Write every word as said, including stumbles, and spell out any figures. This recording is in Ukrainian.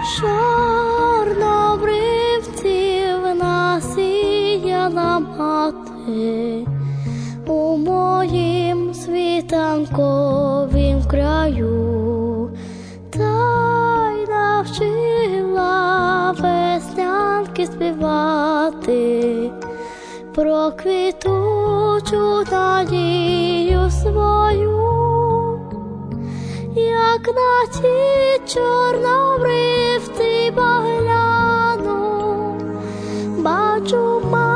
Чорнобривців насіяла мати у моїм світанковім краю, та й навчила веснянки співати про квітучу надію свою. Як на ті чорнобривці погляну, бачу